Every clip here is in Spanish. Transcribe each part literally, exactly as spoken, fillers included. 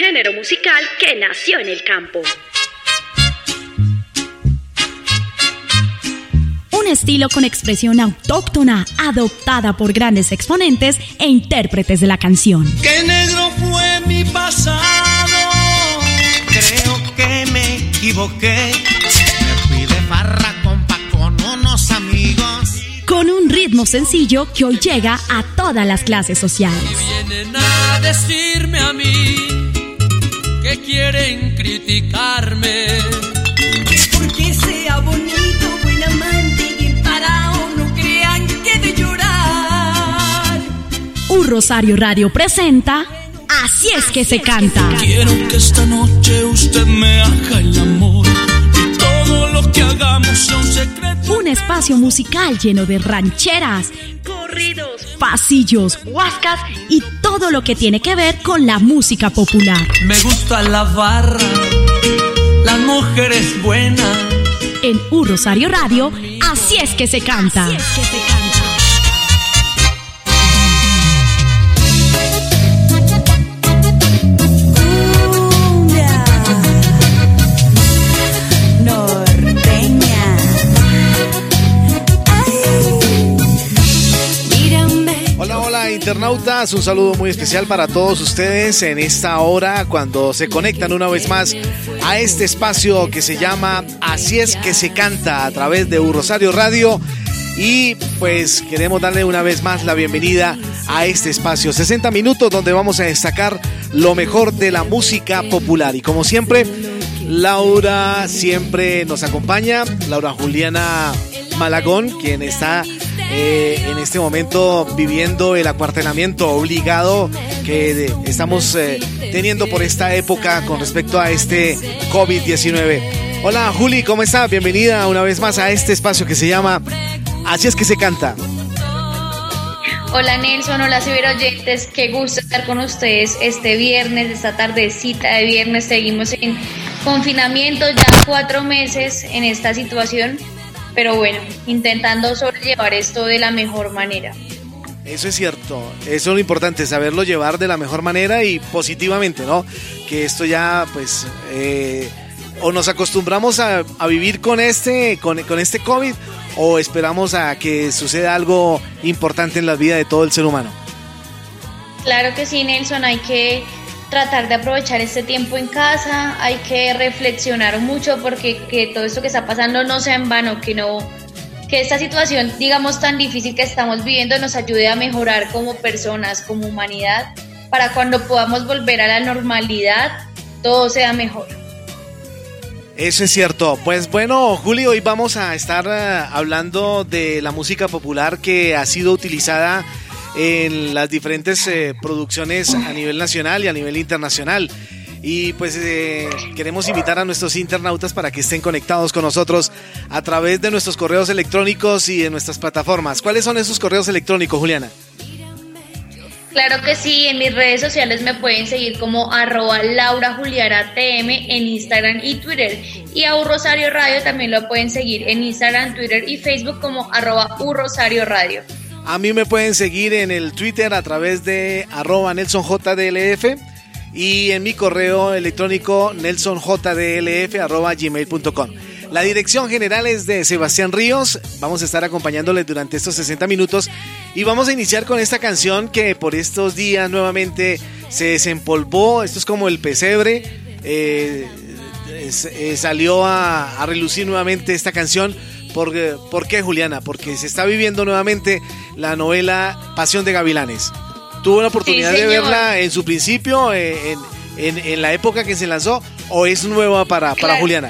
género musical que nació en el campo. Un estilo con expresión autóctona, adoptada por grandes exponentes e intérpretes de la canción. ¡Qué negro fue mi pasado! Creo que me equivoqué. Me fui de farra, compa, con unos amigos. Con un ritmo sencillo que hoy llega a todas las clases sociales. Y vienen a decirme a mí que quieren criticarme. Porque sea bonito, buen amante y emparado, no crean que de llorar. Un Rosario Radio presenta Así es que se canta. Quiero que esta noche usted me haga el amor y todo lo que hagamos sea un secreto. Un espacio musical lleno de rancheras, Corridos, pasillos, huascas y todo lo que tiene que ver con la música popular. Me gusta la barra, las mujeres buenas. En Un Rosario Radio, Así es que se canta. Así es que se canta. Internautas, un saludo muy especial para todos ustedes en esta hora cuando se conectan una vez más a este espacio que se llama Así es que se canta a través de Un Rosario Radio. Y pues queremos darle una vez más la bienvenida a este espacio, sesenta minutos donde vamos a destacar lo mejor de la música popular. Y como siempre, Laura siempre nos acompaña, Laura Juliana Malagón, quien está eh, en este momento viviendo el acuartelamiento obligado que de, estamos eh, teniendo por esta época con respecto a este COVID diecinueve. Hola Juli, ¿cómo estás? Bienvenida una vez más a este espacio que se llama Así es que se canta. Hola Nelson, hola ciberoyentes, qué gusto estar con ustedes este viernes, esta tardecita de viernes. Seguimos en confinamiento ya cuatro meses en esta situación, pero bueno, intentando sobrellevar esto de la mejor manera. Eso es cierto, eso es lo importante, saberlo llevar de la mejor manera y positivamente, ¿no? Que esto ya, pues, eh, o nos acostumbramos a, a vivir con este, con, con este COVID, o esperamos a que suceda algo importante en la vida de todo el ser humano. Claro que sí, Nelson, hay que tratar de aprovechar este tiempo en casa, hay que reflexionar mucho porque que todo esto que está pasando no sea en vano, que no, que esta situación, digamos, tan difícil que estamos viviendo nos ayude a mejorar como personas, como humanidad, para cuando podamos volver a la normalidad, todo sea mejor. Eso es cierto. Pues bueno, Juli, hoy vamos a estar uh, hablando de la música popular que ha sido utilizada en las diferentes eh, producciones a nivel nacional y a nivel internacional. Y pues eh, queremos invitar a nuestros internautas para que estén conectados con nosotros a través de nuestros correos electrónicos y de nuestras plataformas. ¿Cuáles son esos correos electrónicos, Juliana? Claro que sí, en mis redes sociales me pueden seguir como arroba Laura Juliana T M en Instagram y Twitter. Y a Un Rosario Radio también lo pueden seguir en Instagram, Twitter y Facebook como arroba Un Rosario Radio. A mí me pueden seguir en el Twitter a través de arroba Nelson J D L F y en mi correo electrónico nelsonjdlf arroba gmail punto com. La dirección general es de Sebastián Ríos. Vamos a estar acompañándoles durante estos sesenta minutos y vamos a iniciar con esta canción que por estos días nuevamente se desempolvó. Esto es como el pesebre. Eh, es, eh, salió a, a relucir nuevamente esta canción. ¿Por, ¿Por qué, Juliana? Porque se está viviendo nuevamente la novela Pasión de Gavilanes. ¿Tuvo la oportunidad sí, de verla en su principio, en, en, en la época que se lanzó, o es nueva para, para claro. Juliana?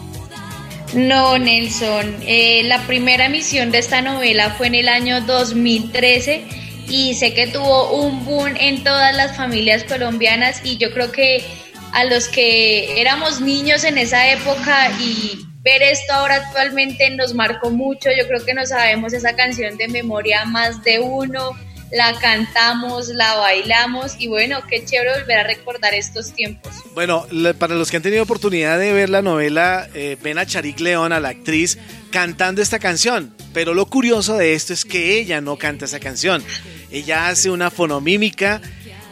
No, Nelson, eh, la primera emisión de esta novela fue en el año dos mil trece y sé que tuvo un boom en todas las familias colombianas y yo creo que a los que éramos niños en esa época y ver esto ahora actualmente nos marcó mucho. Yo creo que no sabemos esa canción de memoria más de uno, la cantamos, la bailamos y bueno, qué chévere volver a recordar estos tiempos. Bueno, para los que han tenido oportunidad de ver la novela, eh, ven a Charik León, a la actriz, cantando esta canción, pero lo curioso de esto es que ella no canta esa canción, ella hace una fonomímica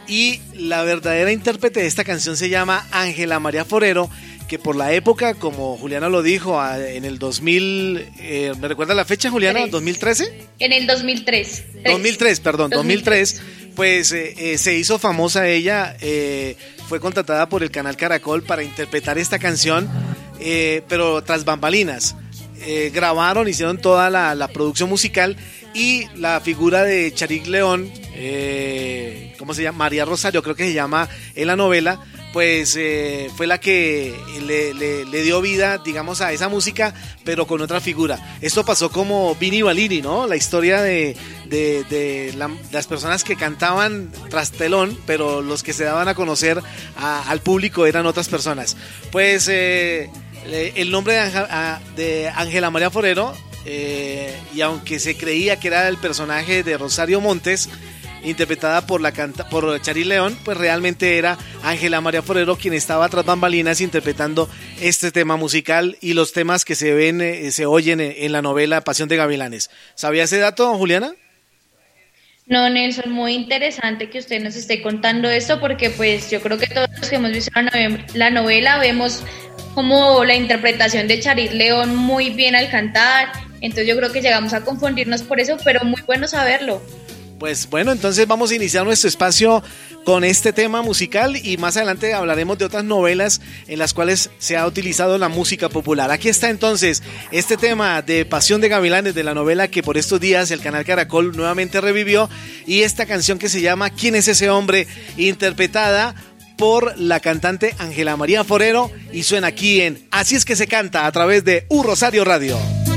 y la verdadera intérprete de esta canción se llama Ángela María Forero, que por la época, como Juliana lo dijo, en el dos mil, eh, ¿me recuerda la fecha, Juliana? Tres. ¿dos mil trece? En el dos mil tres. dos mil tres, perdón, dos mil tres. dos mil tres, pues eh, eh, se hizo famosa ella, eh, fue contratada por el canal Caracol para interpretar esta canción, eh, pero tras bambalinas. Eh, grabaron, hicieron toda la, la producción musical y la figura de Charik León, eh, ¿cómo se llama? María Rosario, creo que se llama en la novela, pues eh, fue la que le, le, le dio vida, digamos, a esa música, pero con otra figura. Esto pasó como Vini Balini, ¿no? La historia de, de, de la, las personas que cantaban tras telón, pero los que se daban a conocer a, al público eran otras personas. Pues eh, el nombre de, Anja, de Ángela María Forero, eh, y aunque se creía que era el personaje de Rosario Montes, interpretada por la canta, por Charik León, pues realmente era Ángela María Forero quien estaba tras bambalinas interpretando este tema musical y los temas que se ven, eh, se oyen en la novela Pasión de Gavilanes. ¿Sabía ese dato, Juliana? No, Nelson, muy interesante que usted nos esté contando esto, porque pues yo creo que todos los que hemos visto la, nove- la novela vemos como la interpretación de Charik León muy bien al cantar, entonces yo creo que llegamos a confundirnos por eso, pero muy bueno saberlo. Pues bueno, entonces vamos a iniciar nuestro espacio con este tema musical y más adelante hablaremos de otras novelas en las cuales se ha utilizado la música popular. Aquí está entonces este tema de Pasión de Gavilanes, de la novela que por estos días el canal Caracol nuevamente revivió, y esta canción que se llama ¿Quién es ese hombre?, interpretada por la cantante Ángela María Forero, y suena aquí en Así es que se canta a través de U Rosario Radio.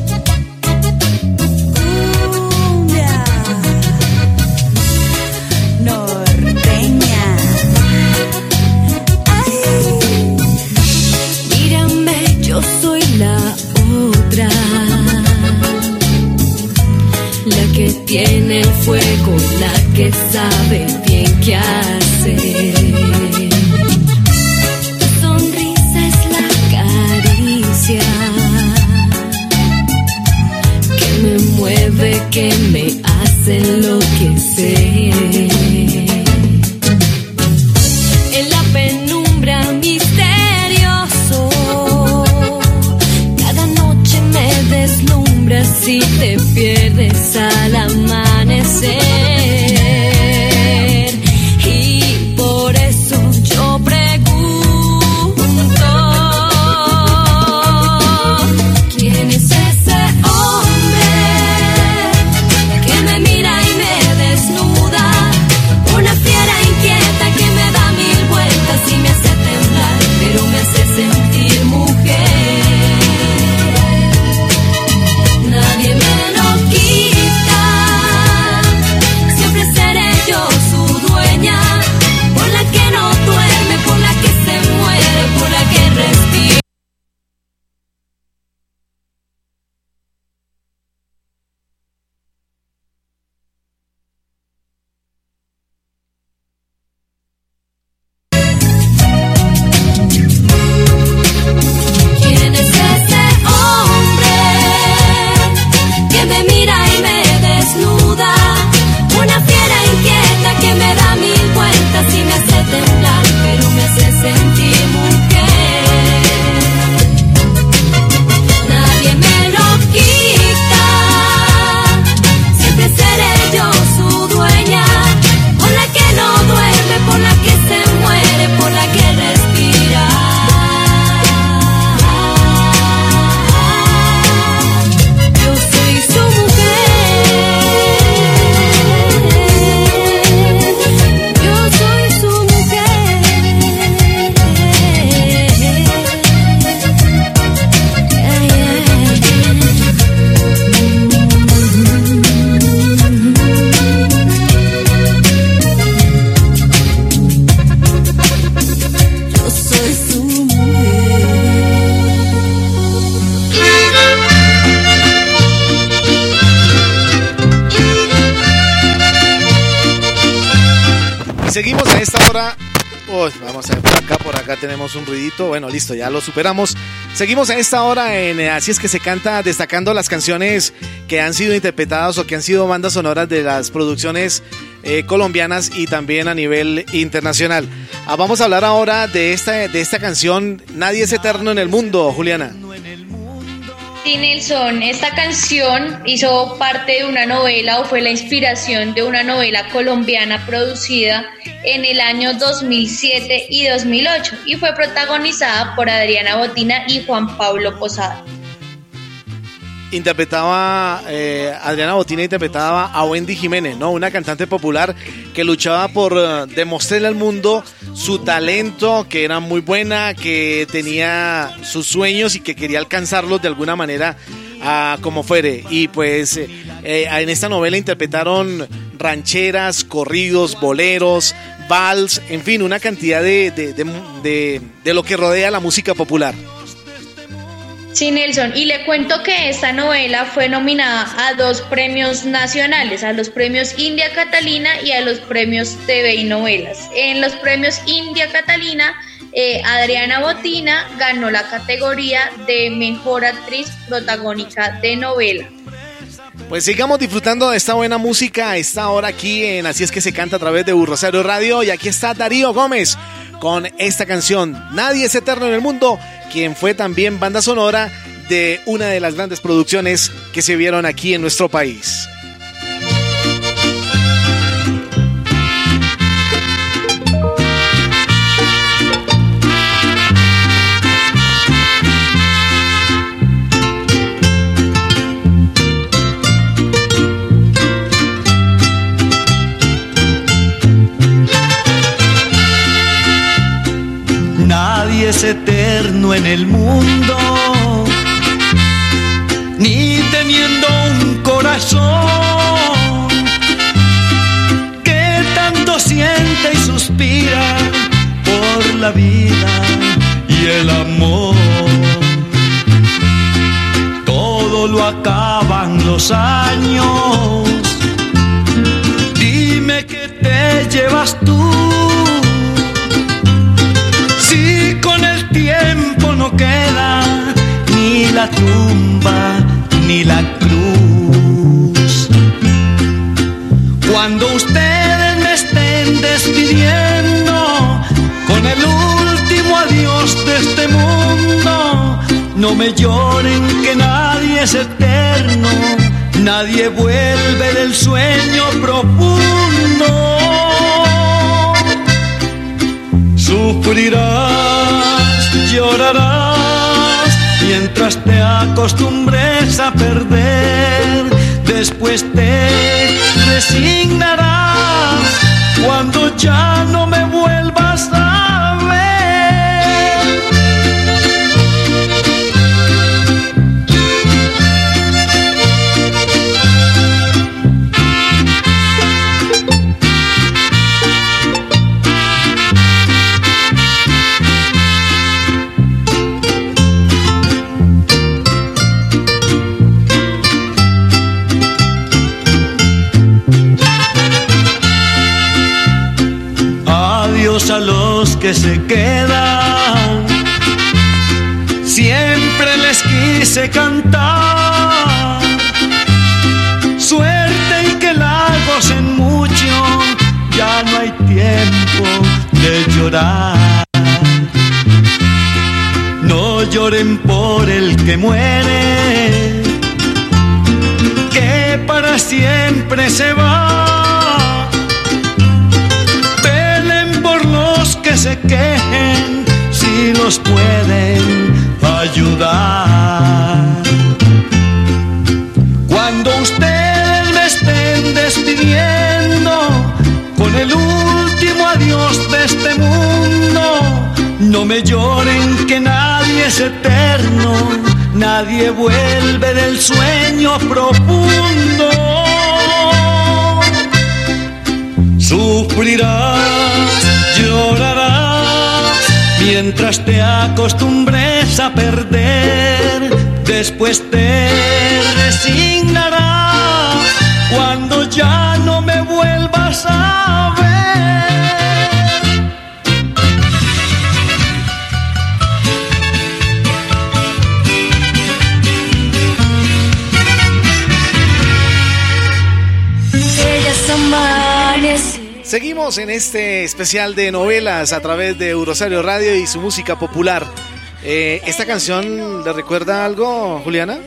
Yo soy la otra, la que tiene el fuego, la que sabe bien qué hacer. Tu sonrisa es la caricia que me mueve, que me hace enloquecer. En la penumbra misterioso, deslumbras si te pierdes al amanecer, y por eso yo pregunto, ¿quién es ese hombre que me mira y me desnuda? Una fiera inquieta que me da mil vueltas y me hace temblar, pero me hace sentir mujer. Nadie me lo quita, siempre seré yo su dueña, por la que no duerme, por la que se muere, por la que respira. ¿Quién es ese hombre que me mira y me desnuda? Una fiera inquieta que me da mil vueltas y me hace temblar, pero me hace sentir mujer. Nadie me lo quita, siempre seré yo su dueña, por la que no duerme, por la que se muere, por la que respira. Yo soy su mujer, yo soy su mujer. Yo soy su mujer. Y seguimos a esta hora. Oh, vamos a ver por acá, por acá tenemos un ruidito. Bueno, listo, ya lo superamos. Seguimos a esta hora en eh, Así es que se canta, destacando las canciones que han sido interpretadas o que han sido bandas sonoras de las producciones eh, colombianas y también a nivel internacional. Ah, vamos a hablar ahora de esta, de esta canción Nadie es eterno en el mundo, Juliana. Sí, Nelson, esta canción hizo parte de una novela o fue la inspiración de una novela colombiana producida en el año dos mil siete y dos mil ocho y fue protagonizada por Adriana Botina y Juan Pablo Posada. Interpretaba, eh, Adriana Botina interpretaba a Wendy Jiménez, ¿no? Una cantante popular que luchaba por uh, demostrarle al mundo su talento, que era muy buena, que tenía sus sueños y que quería alcanzarlos de alguna manera, uh, como fuere. Y pues eh, eh, en esta novela interpretaron rancheras, corridos, boleros, vals, en fin, una cantidad de, de, de, de, de lo que rodea la música popular. Sí, Nelson, y le cuento que esta novela fue nominada a dos premios nacionales, a los premios India Catalina y a los premios T V y Novelas. En los premios India Catalina, eh, Adriana Botina ganó la categoría de Mejor Actriz Protagónica de Novela. Pues sigamos disfrutando de esta buena música a esta hora aquí en Así es que se canta a través de Rosario Radio, y aquí está Darío Gómez con esta canción Nadie es eterno en el mundo, quien fue también banda sonora de una de las grandes producciones que se vieron aquí en nuestro país. Nadie es eterno en el mundo, ni teniendo un corazón que tanto siente y suspira por la vida y el amor. Todo lo acaban los años, dime que te llevas tú. Si con el tiempo no queda ni la tumba ni la cruz, cuando ustedes me estén despidiendo con el último adiós de este mundo, no me lloren que nadie es eterno, nadie vuelve del sueño profundo. Sufrirás, llorarás, mientras te acostumbres a perder. Después te resignarás cuando ya no me vuelvas a ver. A los que se quedan, siempre les quise cantar, suerte y que la gocen mucho, ya no hay tiempo de llorar. No lloren por el que muere, que para siempre se va. Que se quejen si los pueden ayudar. Cuando ustedes me estén despidiendo con el último adiós de este mundo, no me lloren que nadie es eterno, nadie vuelve del sueño profundo. Sufrirás, llorarás, mientras te acostumbres a perder. Después te resignarás cuando ya no me vuelvas a ver. Ellas amanecen Seguimos en este especial de novelas a través de Rosario Radio y su música popular. Eh, ¿Esta canción le recuerda algo, Juliana?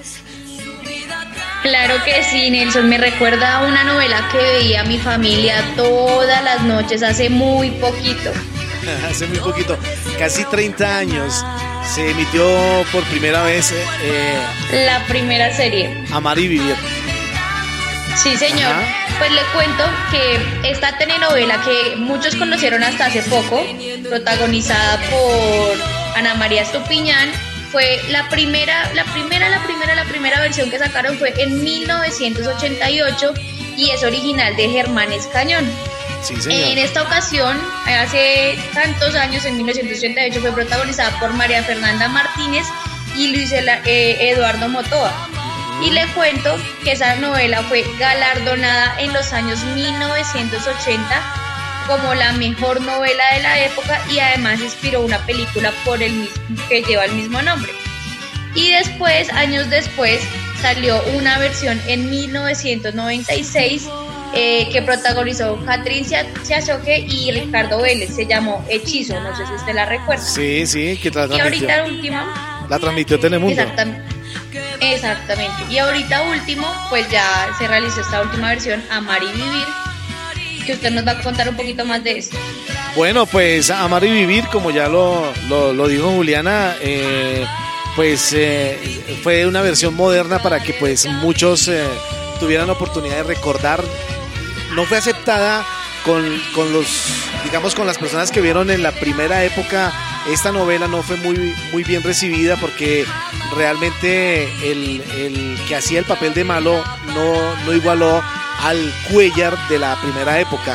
Claro que sí, Nelson, me recuerda a una novela que veía mi familia todas las noches hace muy poquito. Hace muy poquito, casi treinta años, se emitió por primera vez eh, la primera serie. Amar y Vivir. Sí, señor. Ajá. Pues le cuento que esta telenovela que muchos conocieron hasta hace poco, protagonizada por Ana María Estupiñán, fue la primera, la primera, la primera, la primera versión que sacaron fue en mil novecientos ochenta y ocho y es original de Germán Escañón. Sí, señor. En esta ocasión, hace tantos años, en mil novecientos ochenta y ocho, fue protagonizada por María Fernanda Martínez y Luis eh, Eduardo Motoa. Y le cuento que esa novela fue galardonada en los años mil novecientos ochenta como la mejor novela de la época y además inspiró una película por el mismo, que lleva el mismo nombre. Y después, años después, salió una versión en mil novecientos noventa y seis eh, que protagonizó Catherine Siachoque y Ricardo Vélez. Se llamó Hechizo, no sé si usted la recuerda. Sí, sí, que la transmitió. Y ahorita la última. La transmitió Telemundo. Exactamente. Exactamente. Y ahorita último, pues ya se realizó esta última versión, Amar y Vivir, que usted nos va a contar un poquito más de eso. Bueno, pues Amar y Vivir, como ya lo, lo, lo dijo Juliana, eh, pues eh, fue una versión moderna para que pues muchos eh, tuvieran la oportunidad de recordar. No fue aceptada con, con los, digamos, con las personas que vieron en la primera época. Esta novela no fue muy, muy bien recibida porque realmente el, el que hacía el papel de malo no, no igualó al Cuéllar de la primera época.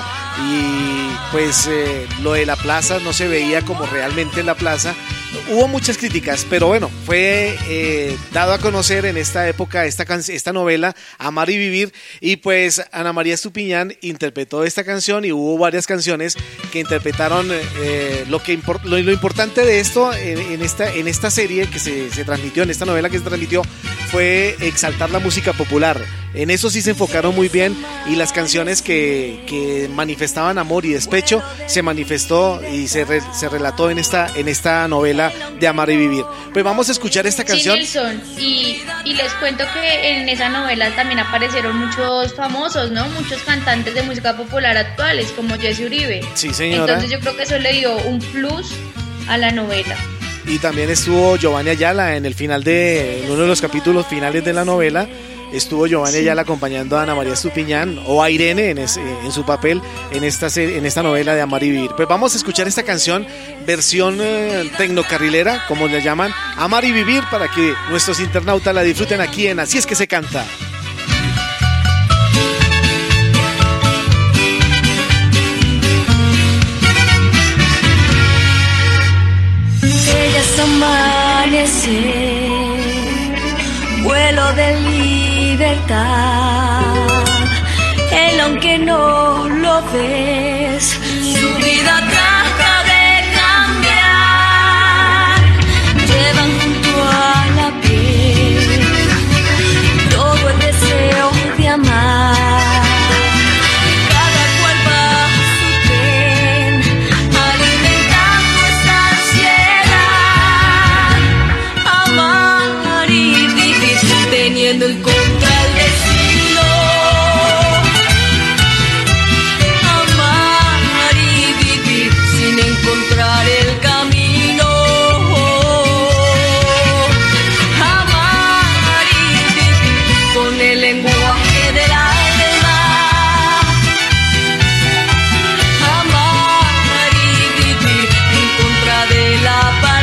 Y pues eh, lo de la plaza no se veía como realmente la plaza. Hubo muchas críticas, pero bueno, fue eh, dado a conocer en esta época esta, can- esta novela, Amar y Vivir, y pues Ana María Estupiñán interpretó esta canción y hubo varias canciones que interpretaron eh, lo, que impor- lo, lo importante de esto en, en, esta, en esta serie que se, se transmitió, en esta novela que se transmitió, fue exaltar la música popular. En eso sí se enfocaron muy bien y las canciones que, que manifestaban amor y despecho se manifestó y se, re, se relató en esta, en esta novela de Amar y Vivir. Pues vamos a escuchar esta canción. Sí, Nelson, y, y les cuento que en esa novela también aparecieron muchos famosos, ¿no? Muchos cantantes de música popular actuales, como Jesse Uribe. Sí, señora. Entonces yo creo que eso le dio un plus a la novela. Y también estuvo Giovanni Ayala en el final de, en uno de los capítulos finales de la novela. Estuvo Giovanni Ayala acompañando a Ana María Estupiñán o a Irene en, ese, en su papel en esta, serie, en esta novela de Amar y Vivir. Pues vamos a escuchar esta canción, versión eh, tecnocarrilera, como le llaman, Amar y Vivir, para que nuestros internautas la disfruten aquí en Así es que se canta. Bellas amanecer, vuelo de libertad. Él, aunque no lo ves, su vida trata de cambiar. Llevan junto a la piel todo el deseo de amar. Teniendo en contra el destino, amar y vivir sin encontrar el camino, amar y vivir con el lenguaje del alma, amar y vivir en contra de la palabra.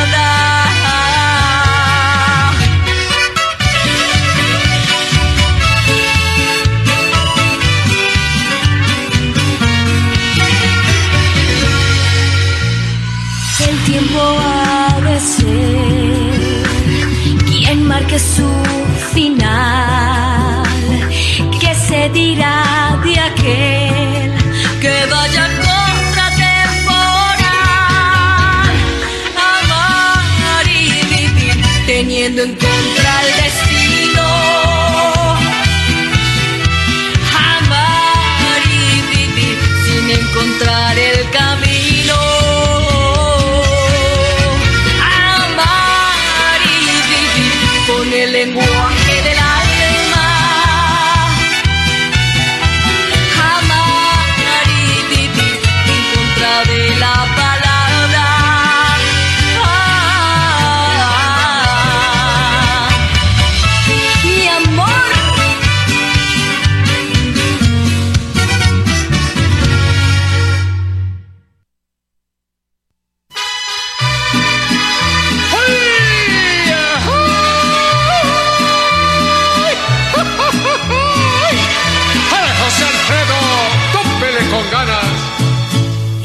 Ha de ser quien marque su final, que se dirá de aquel que vaya contra temporal, amar y vivir teniendo en contra el destino, amar y vivir sin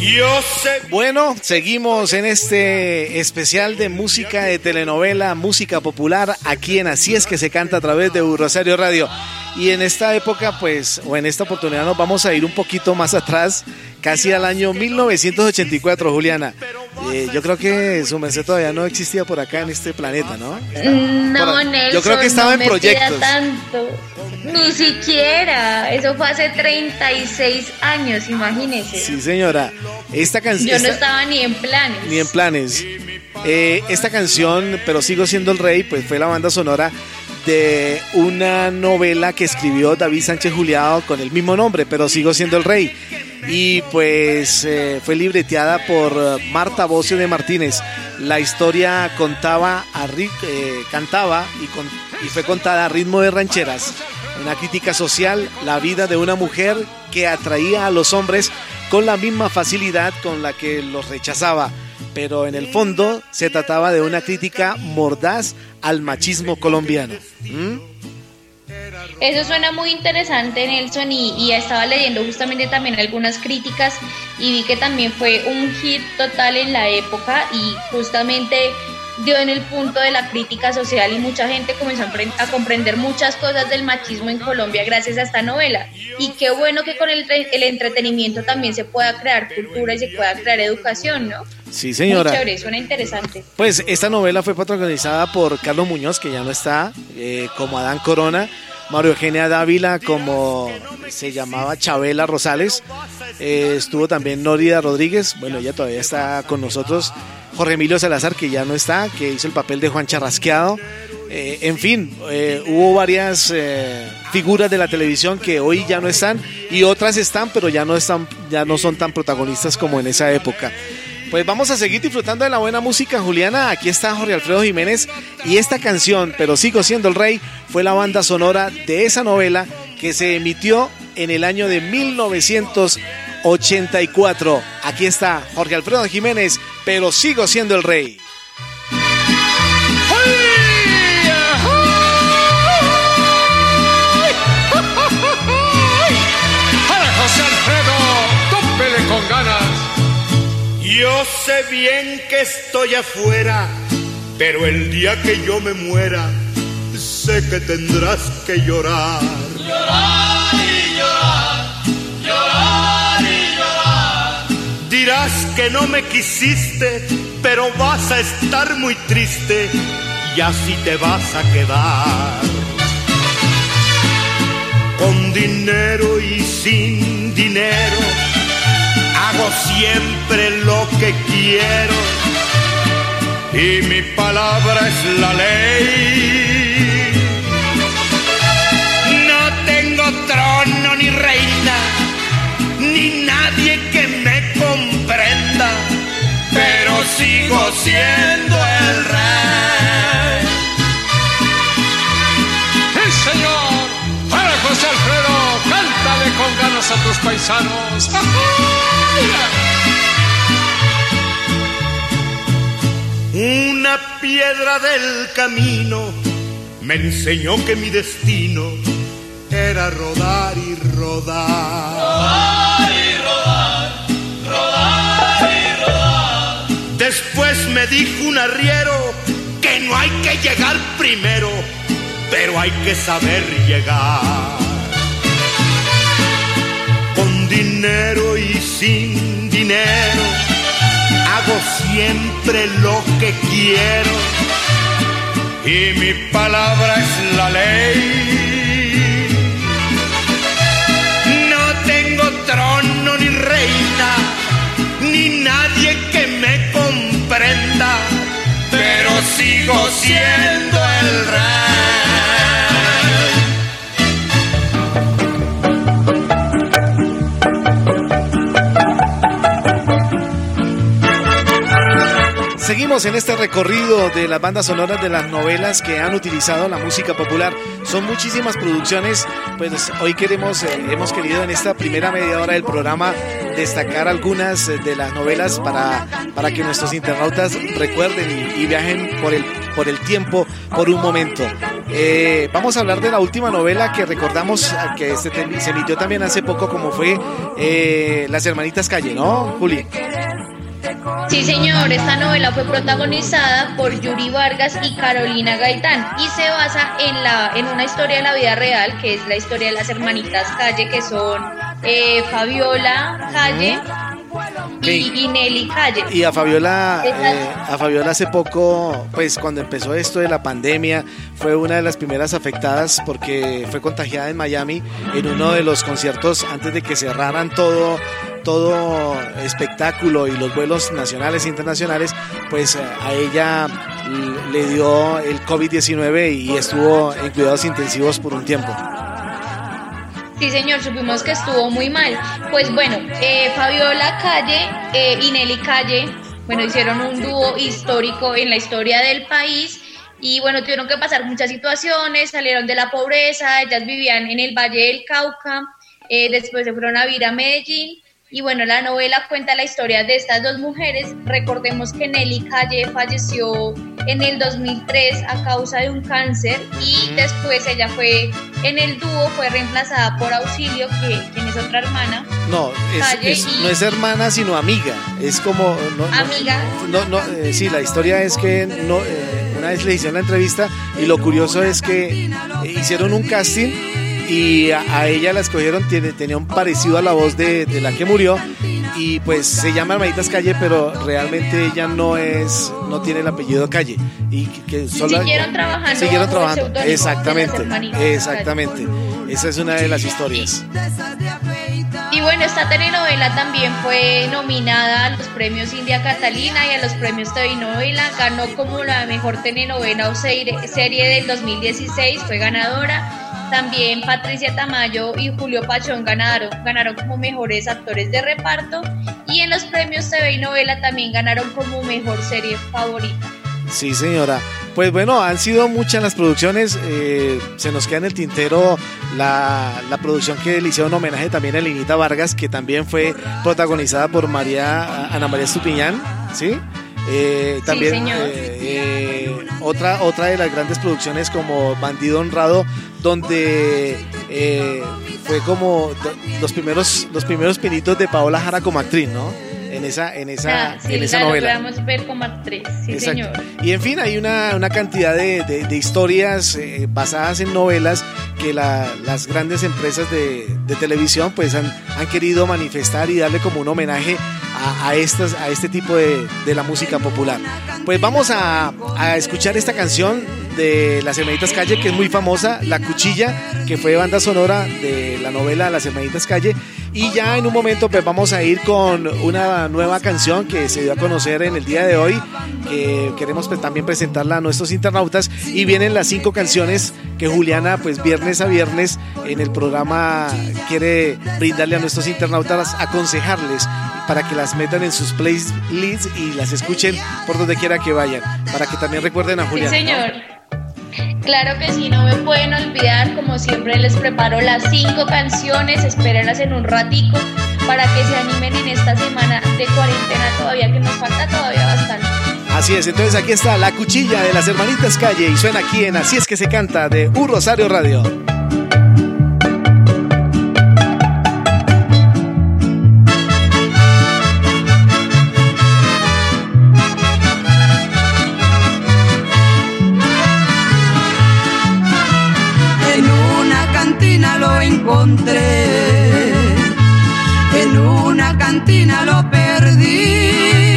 Yo sé. Bueno, seguimos en este especial de música de telenovela, música popular, aquí en Así es que se canta a través de Rosario Radio. Y en esta época, pues, o en esta oportunidad nos vamos a ir un poquito más atrás, casi al año mil novecientos ochenta y cuatro, Juliana. Eh, yo creo que su merced todavía no existía por acá en este planeta, ¿no? No, por, Nelson, yo creo que estaba no en proyectos. Me pida tanto. Ni siquiera. Eso fue hace treinta y seis años, imagínese. Sí, señora. Esta canción. Yo no estaba ni en planes. Ni en planes. Eh, esta canción, Pero sigo siendo el rey, pues fue la banda sonora de una novela que escribió David Sánchez Juliado con el mismo nombre, Pero sigo siendo el rey. Y pues eh, fue libreteada por Marta Bocio de Martínez. La historia contaba a, eh, cantaba y, con, y fue contada a ritmo de rancheras. Una crítica social, la vida de una mujer que atraía a los hombres con la misma facilidad con la que los rechazaba. Pero en el fondo se trataba de una crítica mordaz al machismo colombiano. ¿Mm? Eso suena muy interesante, Nelson, y, y estaba leyendo justamente también algunas críticas y vi que también fue un hit total en la época y justamente dio en el punto de la crítica social y mucha gente comenzó a comprender muchas cosas del machismo en Colombia gracias a esta novela. Y qué bueno que con el, el entretenimiento también se pueda crear cultura y se pueda crear educación, ¿no? Sí, señora. Muy chévere, suena interesante. Pues esta novela fue protagonizada por Carlos Muñoz, que ya no está, eh, como Adán Corona, María Eugenia Dávila como se llamaba Chabela Rosales, eh, estuvo también Nórida Rodríguez, bueno, ella todavía está con nosotros, Jorge Emilio Salazar, que ya no está, que hizo el papel de Juan Charrasqueado, eh, en fin, eh, hubo varias eh, figuras de la televisión que hoy ya no están y otras están, pero ya no están, ya no son tan protagonistas como en esa época. Pues vamos a seguir disfrutando de la buena música, Juliana. Aquí está Jorge Alfredo Jiménez y esta canción, Pero sigo siendo el rey, fue la banda sonora de esa novela que se emitió en el año de mil novecientos ochenta y cuatro. Aquí está Jorge Alfredo Jiménez, Pero sigo siendo el rey. José Alfredo, tópele con ganas. Yo sé bien que estoy afuera, pero el día que yo me muera, sé que tendrás que llorar. Llorar y llorar, llorar y llorar. Dirás que no me quisiste, pero vas a estar muy triste y así te vas a quedar. Con dinero y sin dinero, hago siempre lo que quiero y mi palabra es la ley. No tengo trono ni reina, ni nadie que me comprenda, pero sigo siendo el rey. ¡Sí, señor! ¡Para José Alfredo! ¡Cántale con ganas a tus paisanos! Una piedra del camino me enseñó que mi destino era rodar y rodar. Rodar y rodar, rodar y rodar. Después me dijo un arriero que no hay que llegar primero, pero hay que saber llegar. Con dinero y sin dinero, hago siempre lo que quiero y mi palabra es la ley. No tengo trono ni reina, ni nadie que me comprenda, pero sigo siendo el rey. Seguimos en este recorrido de las bandas sonoras de las novelas que han utilizado la música popular. Son muchísimas producciones, pues hoy queremos, eh, hemos querido en esta primera media hora del programa destacar algunas de las novelas para, para que nuestros internautas recuerden y, y viajen por el por el tiempo, por un momento. Eh, vamos a hablar de la última novela que recordamos que este te, se emitió también hace poco, como fue eh, Las Hermanitas Calle, ¿no, Juli? Sí, señor, esta novela fue protagonizada por Yuri Vargas y Carolina Gaitán y se basa en, la, en una historia de la vida real, que es la historia de las hermanitas Calle, que son eh, Fabiola Calle y, y Nelly Calle. Y a Fabiola, eh, a Fabiola hace poco, pues cuando empezó esto de la pandemia, fue una de las primeras afectadas porque fue contagiada en Miami en uno de los conciertos antes de que cerraran todo todo espectáculo y los vuelos nacionales e internacionales. Pues a ella le dio el COVID diecinueve y estuvo en cuidados intensivos por un tiempo. Sí, señor, supimos que estuvo muy mal. Pues bueno, eh, Fabiola Calle eh, y Nelly Calle, bueno, hicieron un dúo histórico en la historia del país y bueno, tuvieron que pasar muchas situaciones, salieron de la pobreza, ellas vivían en el Valle del Cauca, eh, después se fueron a vivir a Medellín. Y bueno, la novela cuenta la historia de estas dos mujeres. Recordemos que Nelly Calle falleció en el dos mil tres a causa de un cáncer y uh-huh. después ella fue, en el dúo, fue reemplazada por Auxilio, que quien es otra hermana. No, es, es, y... no es hermana, sino amiga. Es como... No, amiga. No, no, eh, sí, la historia es que no, eh, una vez le hicieron la entrevista y lo curioso es que hicieron un casting y a, a ella la escogieron, tiene, tenía un parecido a la voz de, de la que murió y pues se llama Hermanitas Calle, pero realmente ella no es, no tiene el apellido Calle y que, que solo siguieron trabajando, siguieron trabajando, exactamente, exactamente, esa es una de las historias. Y bueno, esta telenovela también fue nominada a los premios India Catalina y a los premios T V Novela, ganó como la mejor telenovela o serie, serie del dos mil dieciséis, fue ganadora. También Patricia Tamayo y Julio Pachón ganaron, ganaron como mejores actores de reparto y en los premios T V y Novela también ganaron como mejor serie favorita. Sí, señora. Pues bueno, han sido muchas las producciones, eh, se nos queda en el tintero la, la producción que le hicieron homenaje también a Linita Vargas, que también fue protagonizada por María Ana María Estupiñán, ¿sí? Eh, también sí, señor. Eh, eh, otra, otra de las grandes producciones como Bandido Honrado, donde eh, fue como los primeros, los primeros pinitos de Paola Jara como actriz, ¿no? En esa, en esa, ah, sí, en esa la novela. logramos ver como actriz, sí, exacto, señor. Y en fin, hay una, una cantidad de, de, de historias eh, basadas en novelas que la, las grandes empresas de, de televisión pues han, han querido manifestar y darle como un homenaje a, a, estas, a este tipo de, de la música popular. Pues vamos a, a escuchar esta canción de Las Hermanitas Calle, que es muy famosa, La Cuchilla, que fue banda sonora de la novela Las Hermanitas Calle. Y ya en un momento pues vamos a ir con una nueva canción que se dio a conocer en el día de hoy, que queremos pues también presentarla a nuestros internautas, y vienen las cinco canciones que Juliana pues viernes a viernes en el programa quiere brindarle a nuestros internautas, aconsejarles para que las metan en sus playlists y las escuchen por donde quiera que vayan, para que también recuerden a Juliana. Sí, señor, ¿no? Claro que sí, no me pueden olvidar, como siempre les preparo las cinco canciones, espérenlas en un ratico para que se animen en esta semana de cuarentena todavía, que nos falta todavía bastante. Así es, entonces aquí está La Cuchilla de Las Hermanitas Calle y suena aquí en Así es que se canta de U Rosario Radio. Lo encontré, en una cantina lo perdí.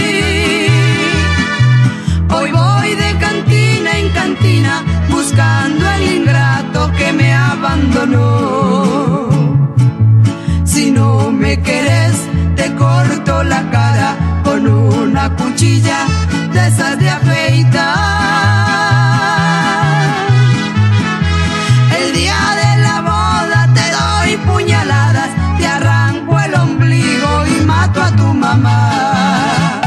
Hoy voy de cantina en cantina buscando al ingrato que me abandonó. Si no me querés, te corto la cara con una cuchilla de esas de afeitar. El día de puñaladas, te arranco el ombligo y mato a tu mamá.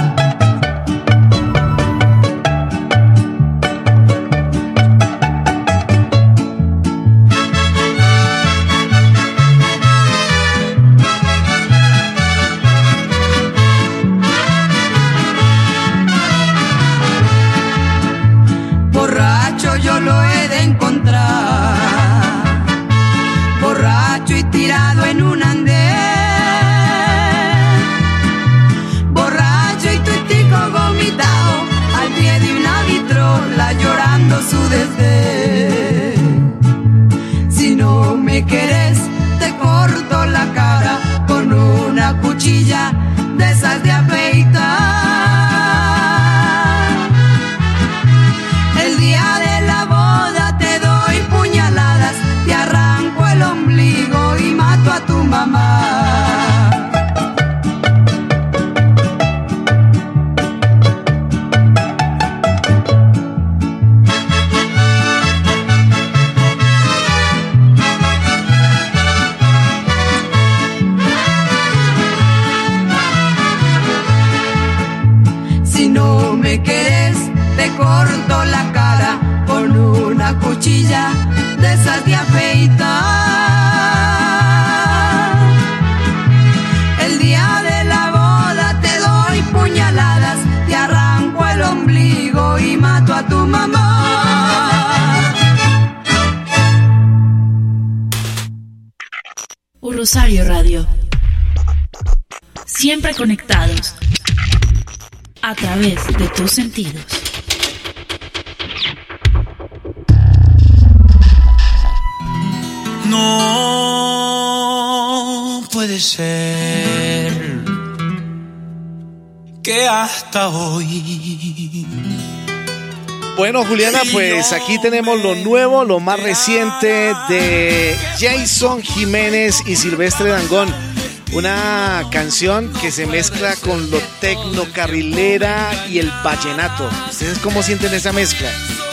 encontrar. Borracho y tirado en un andén, borracho y tuitico vomitado al pie de una vitrola llorando su desdén. Si no me querés te corto la cara con una cuchilla de esas de afeitar. El día de la boda te doy puñaladas, te arranco el ombligo y mato a tu mamá. Si no me querés te corto la cara con una cuchilla de esas de afeitar. El día de la boda te doy puñaladas, te arranco el ombligo y mato a tu mamá. Rosario Radio. Siempre conectados a través de tus sentidos. No puede ser que hasta hoy. Bueno, Juliana, pues aquí tenemos lo nuevo, lo más reciente de Jason Jiménez y Silvestre Dangond. Una canción que se mezcla con lo tecno carrilera y el vallenato. ¿Ustedes cómo sienten esa mezcla?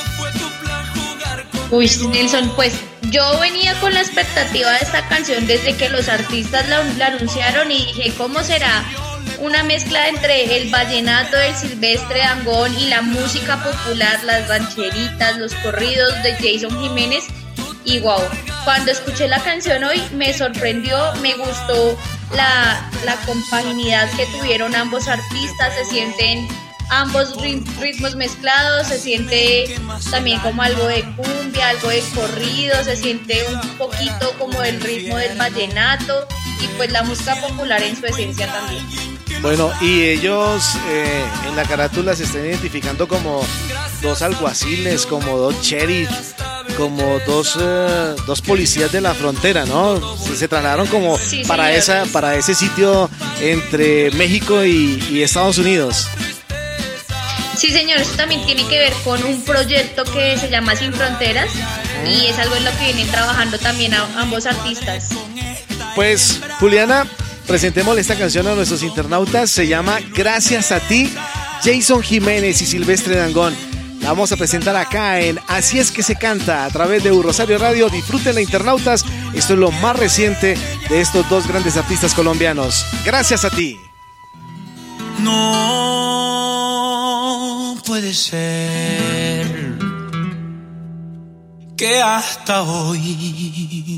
Uy, Nelson, pues yo venía con la expectativa de esta canción desde que los artistas la, la anunciaron y dije, ¿cómo será una mezcla entre el vallenato del Silvestre Dangond y la música popular, las rancheritas, los corridos de Jason Jiménez? Y wow, cuando escuché la canción hoy me sorprendió, me gustó la, la compaginidad que tuvieron ambos artistas, se sienten ambos ritmos mezclados, se siente también como algo de cumbia, algo de corrido, se siente un poquito como el ritmo del vallenato y pues la música popular en su esencia también. Bueno, y ellos eh, en la carátula se están identificando como dos alguaciles, como dos sheriffs, como dos, eh, dos policías de la frontera, ¿no? Se, se trasladaron como sí, para, esa, para ese sitio entre México y, y Estados Unidos. Sí, señor, eso también tiene que ver con un proyecto que se llama Sin Fronteras y es algo en lo que vienen trabajando también a, ambos artistas. Pues, Juliana, presentémosle esta canción a nuestros internautas, se llama Gracias a ti, Jason Jiménez y Silvestre Dangond. La vamos a presentar acá en Así es que se canta a través de Rosario Radio. Disfrútenla, internautas, esto es lo más reciente de estos dos grandes artistas colombianos. Gracias a ti. No puede ser que hasta hoy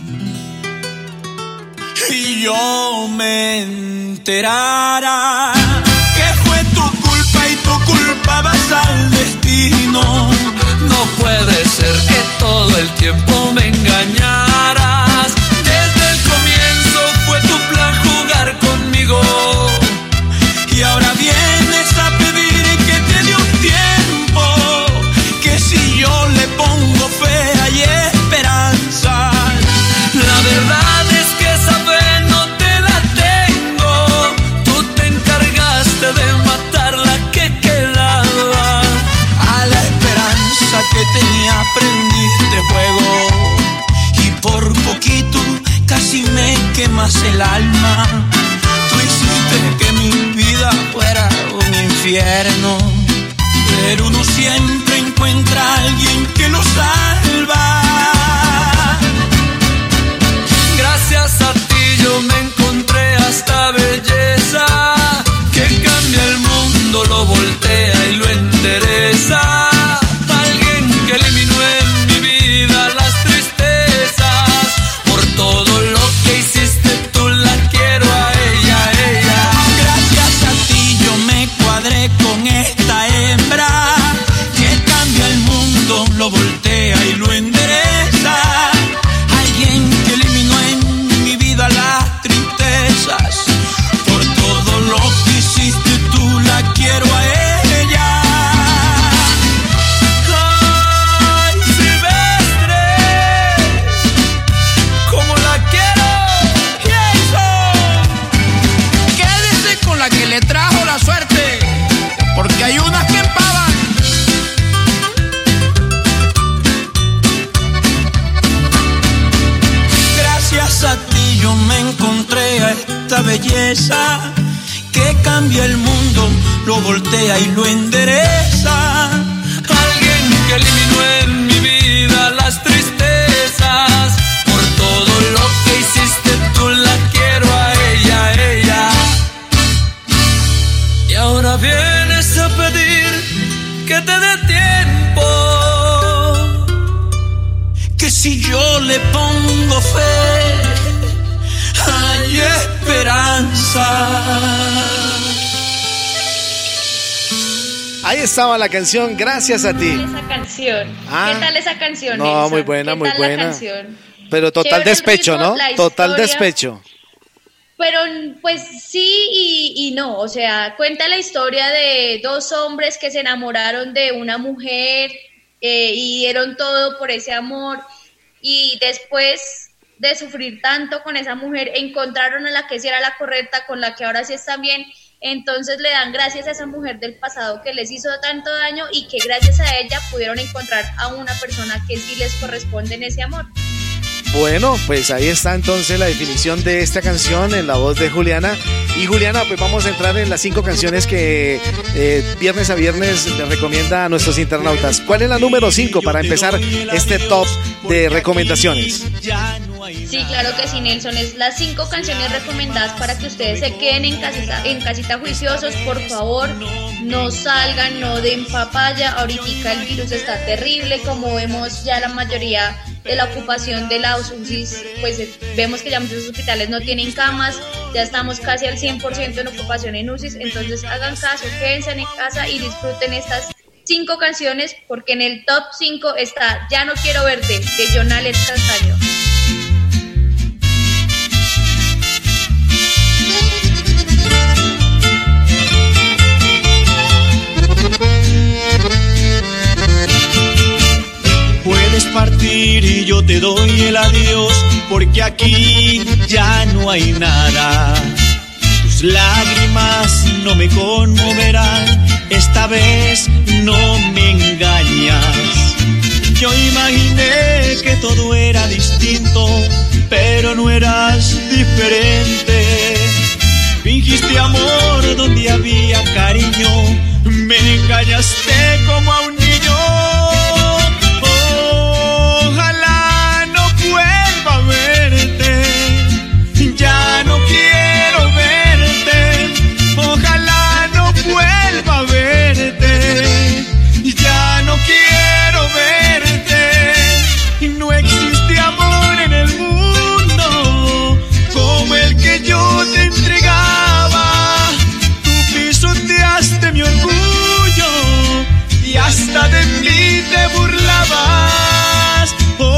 y yo me enterara que fue tu culpa y tu culpa vas al destino. No puede ser que todo el tiempo me engañaras. Desde el comienzo fue tu plan jugar conmigo y ahora vienes a pedir que te dé un tiempo, que si yo le pongo fe hay esperanza. La verdad es que esa fe no te la tengo, tú te encargaste de matar la que quedaba. A la esperanza que tenía prendiste fuego y por poquito casi me quemas el alma. Tú hiciste que mi vida fuera un infierno, pero uno siempre encuentra a alguien que lo salva. Gracias a ti yo me encontré a esta belleza que cambia el mundo, lo voltea y lo endereza. Alguien que eliminó en mi vida las tristezas. Por todo lo que hiciste tú la quiero a ella, a ella. Gracias a ti yo me cuadré con ella. promesa que cambia el mundo, lo voltea y lo endereza. Alguien que eliminó en mi vida las tristezas. Por todo lo que hiciste tú la quiero a ella, a ella. Y ahora vienes a pedir que te dé tiempo, que si yo le pongo fe hay esperanza. Ahí estaba la canción, gracias a ti. Esa canción. Ah, ¿Qué tal esa canción? No, Nelson? muy buena, ¿Qué muy tal buena. La canción? Pero total Chévere el despecho, ritmo, ¿no? la Total historia. despecho. Pero pues sí y, y no, o sea, cuenta la historia de dos hombres que se enamoraron de una mujer eh, y dieron todo por ese amor y después de sufrir tanto con esa mujer encontraron a la que sí era la correcta, con la que ahora sí están bien. Entonces le dan gracias a esa mujer del pasado que les hizo tanto daño y que gracias a ella pudieron encontrar a una persona que sí les corresponde en ese amor. Bueno, pues ahí está entonces la definición de esta canción en la voz de Juliana. Y Juliana, pues vamos a entrar en las cinco canciones que eh, viernes a viernes le recomienda a nuestros internautas. ¿Cuál es la número cinco para empezar este top de recomendaciones? Sí, claro que sí, Nelson. Es las cinco canciones recomendadas para que ustedes se queden en casita, en casita juiciosos. Por favor, no salgan, no den papaya. Ahorita el virus está terrible, como vemos ya la mayoría de la ocupación de las U C I, pues vemos que ya muchos hospitales no tienen camas, ya estamos casi al cien por ciento en ocupación en U C I, entonces hagan caso, quédense en casa y disfruten estas cinco canciones, porque en el top cinco está Ya no quiero verte, de Jon Alex Castaño. Puedes partir y yo te doy el adiós, porque aquí ya no hay nada. Tus lágrimas no me conmoverán, esta vez no me engañas. Yo imaginé que todo era distinto, pero no eras diferente. Fingiste amor donde había cariño, me engañaste como a un niño. Ya no quiero verte, ojalá no vuelva a verte. Ya no quiero verte, no existe amor en el mundo como el que yo te entregaba. Tú pisoteaste mi orgullo y hasta de mí te burlabas.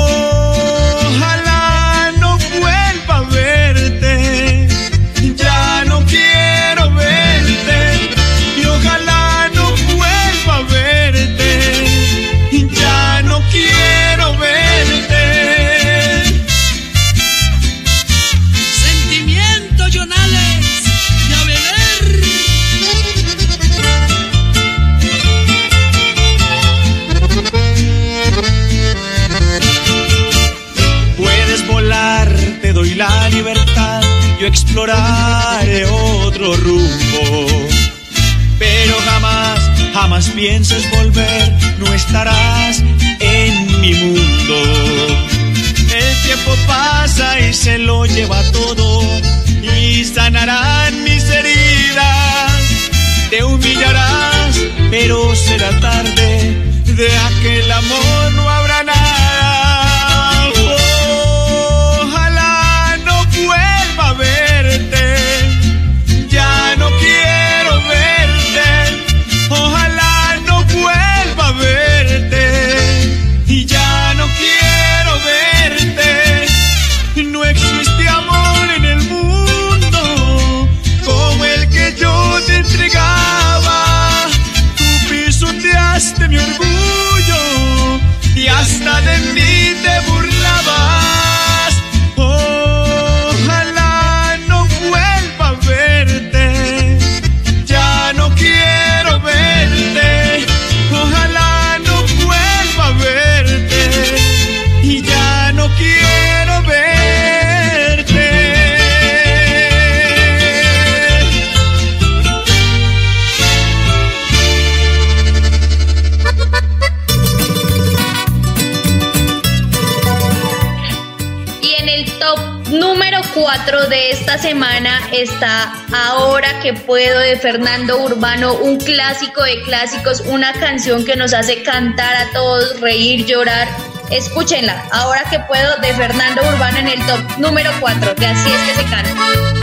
Ojalá no vuelva a verte, ya no quiero verte, y ojalá no vuelva a verte, ya no quiero verte. Sentimiento, Jon Alex, y a beber. Puedes volar, te doy la libertad, yo exploraré otro rumbo. Pero jamás, jamás pienses volver, no estarás en mi mundo. El tiempo pasa y se lo lleva todo, y sanarán mis heridas. Te humillarás, pero será tarde, de aquel amor no habrá nada. Ojalá no vuelva a verte, ya no quiero verte, ojalá no vuelva a verte, y ya no quiero verte. No existe amor en el mundo como el que yo te entregaba. Tú pisoteaste mi orgullo cuatro de esta semana está Ahora que puedo, de Fernando Urbano, un clásico de clásicos, una canción que nos hace cantar a todos, reír, llorar. Escúchenla, Ahora que puedo, de Fernando Urbano, en el top número cuatro de Así es que se canta.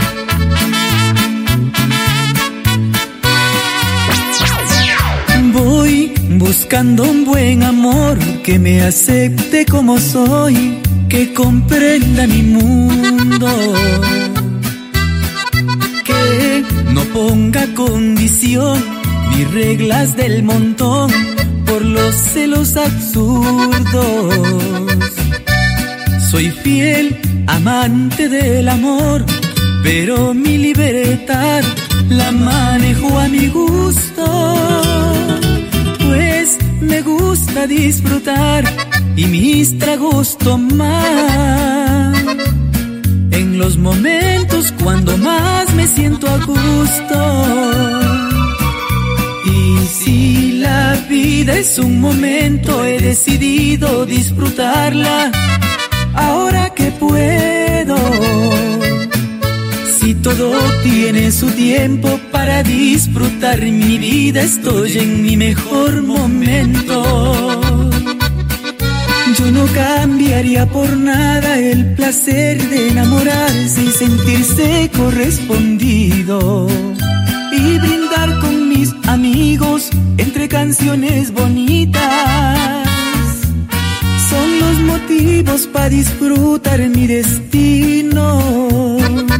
Voy buscando un buen amor que me acepte como soy, que comprenda mi mundo, que no ponga condición ni reglas del montón por los celos absurdos. Soy fiel amante del amor, pero mi libertad la manejo a mi gusto, pues me gusta disfrutar y mis tragos tomar en los momentos cuando más me siento a gusto. Y si la vida es un momento, he decidido disfrutarla ahora que puedo. Si todo tiene su tiempo para disfrutar mi vida, estoy en mi mejor momento. Yo no cambiaría por nada el placer de enamorarse y sentirse correspondido, y brindar con mis amigos entre canciones bonitas. Son los motivos para disfrutar mi destino.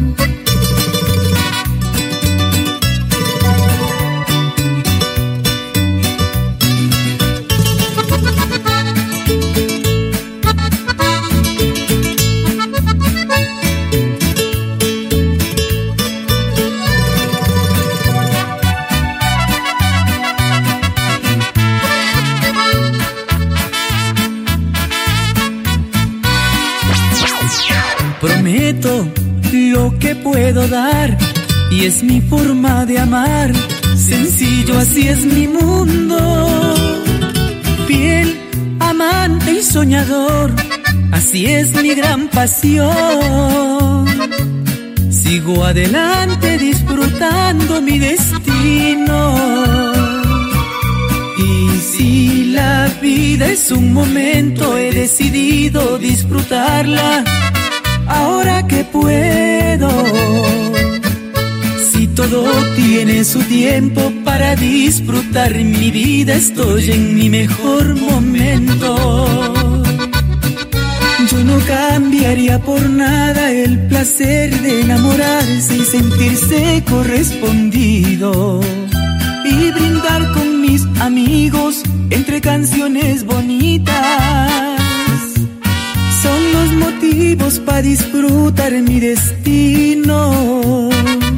Prometo lo que puedo dar, y es mi forma de amar. Sencillo, así es mi mundo. Fiel, amante y soñador, así es mi gran pasión. Sigo adelante disfrutando mi destino. Y si la vida es un momento, he decidido disfrutarla ahora que puedo. Si todo tiene su tiempo para disfrutar mi vida, estoy en mi mejor momento. Yo no cambiaría por nada el placer de enamorarse y sentirse correspondido, y brindar con mis amigos entre canciones bonitas. Son los motivos para disfrutar mi destino.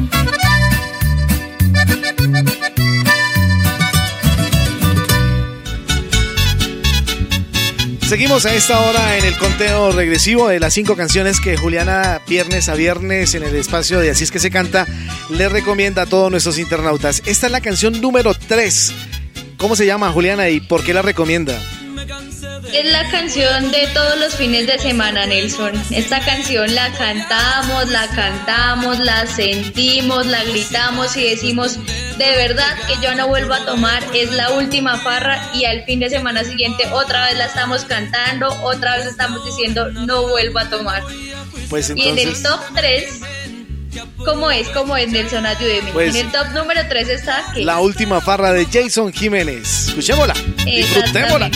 Seguimos a esta hora en el conteo regresivo de las cinco canciones que Juliana, viernes a viernes, en el espacio de Así es que se canta, le recomienda a todos nuestros internautas. Esta es la canción número tres. ¿Cómo se llama, Juliana, y por qué la recomienda? Es la canción de todos los fines de semana, Nelson. Esta canción la cantamos, la cantamos, la sentimos, la gritamos y decimos: de verdad que yo no vuelvo a tomar, es la última farra, y al fin de semana siguiente otra vez la estamos cantando, otra vez estamos diciendo no vuelvo a tomar. Pues entonces... Y en el top tres, ¿cómo es? ¿Cómo es, Nelson? Ayúdeme. Pues, en el top número tres está ¿qué? La última farra de Jason Jiménez. Escuchémosla, disfrutémosla.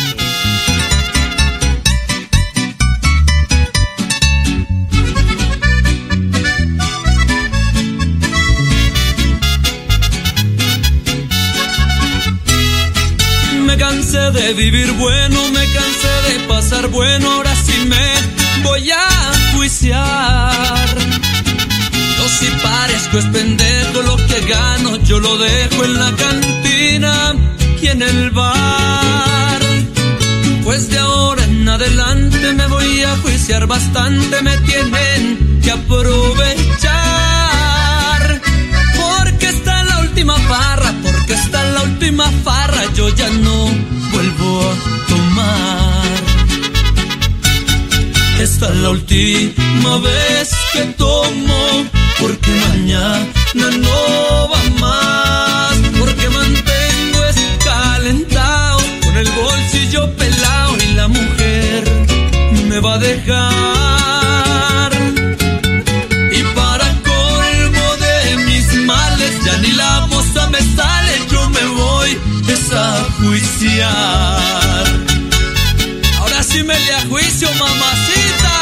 Me cansé de vivir bueno, me cansé de pasar bueno, ahora sí me voy a juiciar. Yo si parezco es pendejo, lo que gano yo lo dejo en la cantina y en el bar. Pues de ahora en adelante me voy a juiciar bastante, me tienen que aprovechar. Porque está en la última farra, porque está en la última farra, yo ya no vuelvo a tomar. Está en la última vez que tomo, porque mañana no va más, porque mantengo escalentado con el bolsillo pelado y la mujer me va a dejar. Y para colmo de mis males, ya ni la moza me sale, yo me voy a juiciar. Ahora sí me le a juicio, mamacita.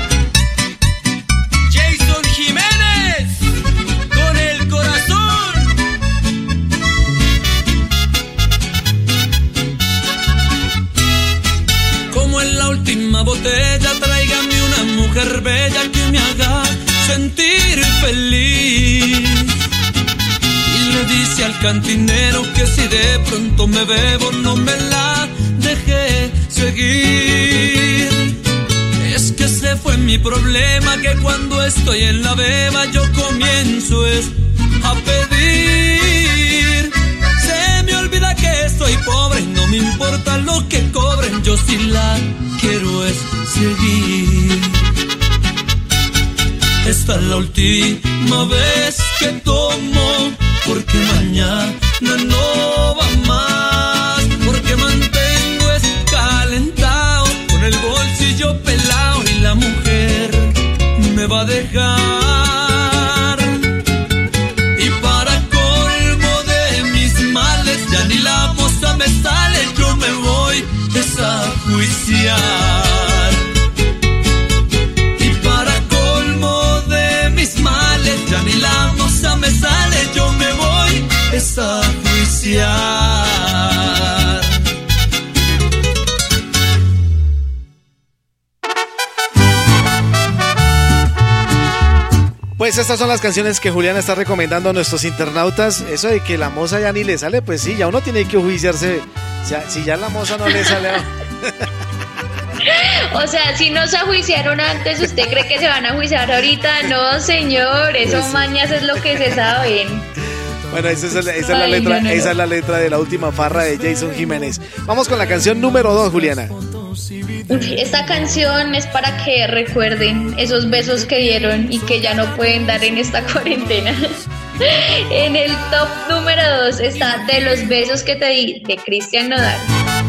Jason Jiménez, con el corazón. Como en la última botella, tráigame una mujer bella que me haga sentir feliz. Le dice al cantinero que si de pronto me bebo no me la dejé seguir. Es que ese fue mi problema, que cuando estoy en la beba yo comienzo es a pedir. Se me olvida que soy pobre y no me importa lo que cobren, yo sí la quiero es seguir. Esta es la última vez que tomo, porque mañana no va más, porque mantengo escalentado con el bolsillo pelado y la mujer me va a dejar. Y para colmo de mis males, ya ni la moza me sale, yo me voy a juiciar. Y para colmo de mis males, ya ni la moza me sale, yo me voy a juiciar. Pues estas son las canciones que Juliana está recomendando a nuestros internautas. Eso de que la moza ya ni le sale, pues sí, ya uno tiene que juiciarse. O sea, si ya la moza no le sale a... O sea, si no se ajuiciaron antes, ¿usted cree que se van a juiciar ahorita? No, señor, eso pues, mañas es lo que se saben. Bueno, esa es, la, esa, es la letra, no, no, esa no. es la letra de la última farra de Jason Jiménez. Vamos con la canción número dos, Juliana. Esta canción es para que recuerden esos besos que dieron y que ya no pueden dar en esta cuarentena. En el top número dos está De los besos que te di, de Cristian Nodal.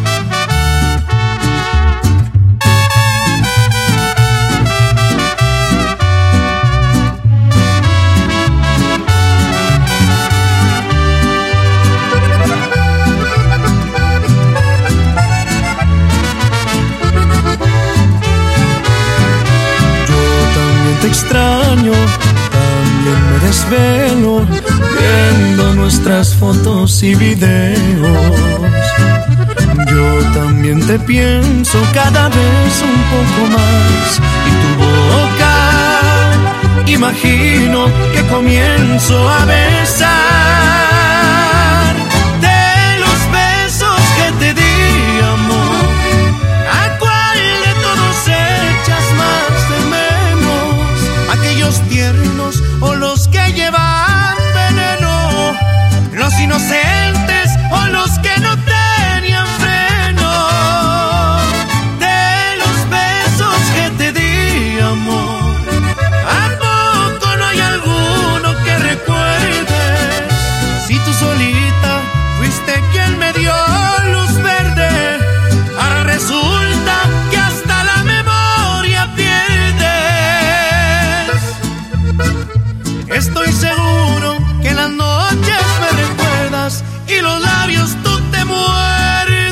Extraño, también me desvelo viendo nuestras fotos y videos. Yo también te pienso cada vez un poco más, y tu boca imagino que comienzo a besar. De los besos que te di, amor, ¿a cuál de todos echas más de menos? Aquellos tiernos o los que llevan veneno, los inocentes o los que no tenían freno. De los besos que te di, amor, ¿a poco no hay alguno que recuerdes? Si tú solita fuiste quien me dio luz verde, ahora resulta que hasta la memoria pierdes. Estoy seguro que en las noches me recuerdas y los labios tú te muerdes.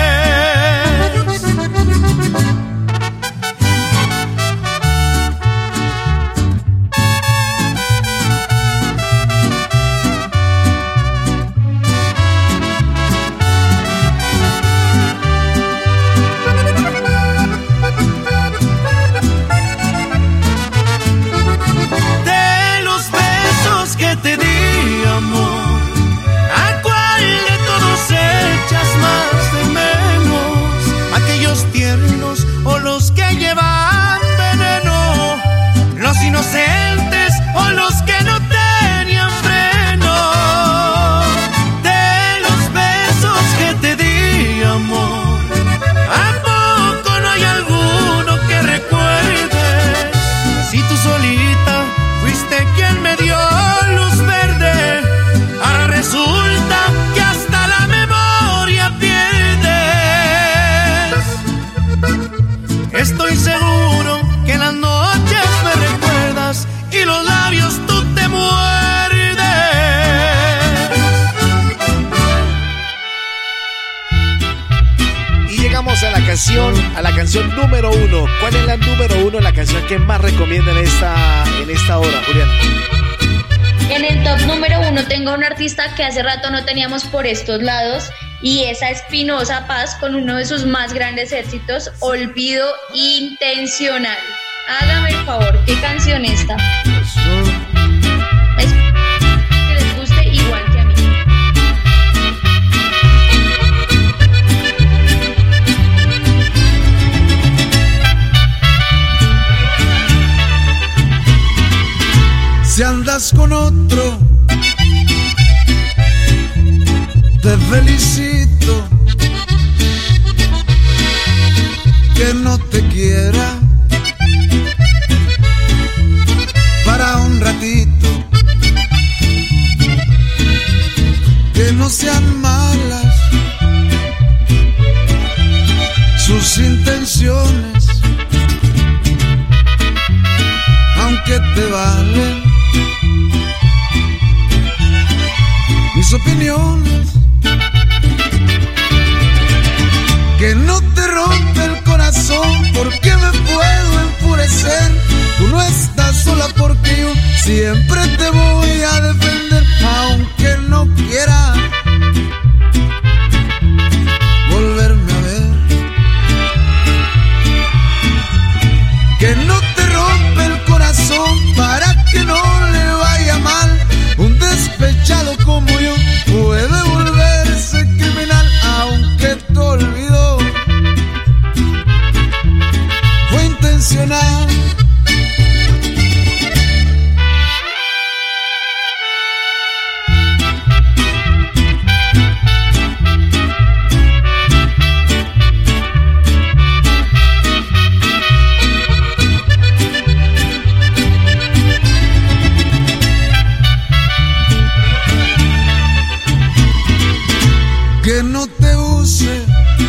Te di, amor, ¿a cuál de todos echas más de menos? Aquellos tiernos o los que llevan veneno, los inocentes o los que no tenían freno. De los besos que te di, amor, ¿a poco no hay alguno que recuerde? calificación a la canción número uno. ¿Cuál es la número uno, la canción que más recomiendan en esta, en esta hora, Juliana? En el top número uno tengo a un artista que hace rato no teníamos por estos lados y es a Espinoza Paz con uno de sus más grandes éxitos, Olvido Intencional. Hágame el favor, ¿qué canción esta? Es que les guste igual que a mí. Si andas con otro, te felicito. Que no te quiera para un ratito, que no sean malas sus intenciones, aunque te valen mis opiniones, que no te rompe el corazón, porque me puedo enfurecer. Tú no estás sola porque yo siempre te voy a defender, aunque no quiera volverme a ver. Que no te rompe el corazón para que no le vaya mal. Un despechado como yo puede volverse criminal, aunque te olvidó. Fue intencional. Que no te use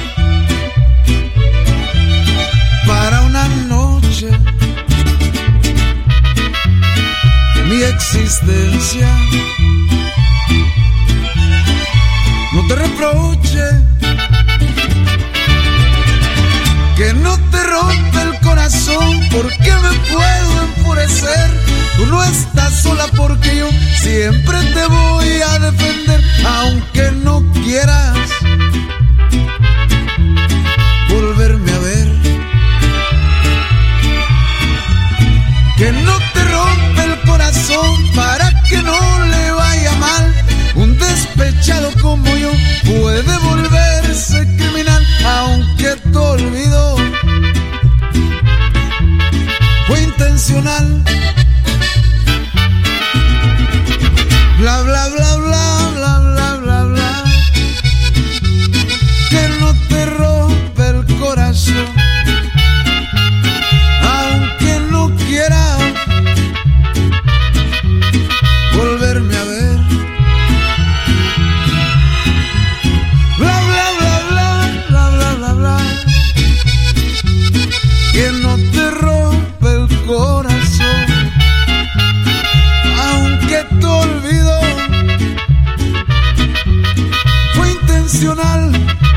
para una noche mi existencia. No te reproche, que no te rompe el corazón, porque me puedo enfurecer. Tú no estás sola porque yo siempre te voy a defender, aunque no quieras volverme a ver. Que no te rompe el corazón para que no le vaya mal. Un despechado como yo puede volverse criminal, aunque te olvidó. Fue intencional. Bla bla bla bla bla bla bla bla. Que no te rompe el corazón, aunque no quiera volverme a ver. Bla bla bla bla bla bla bla bla. Que no te rompe el corazón, aunque te olvidó. Fue intencional.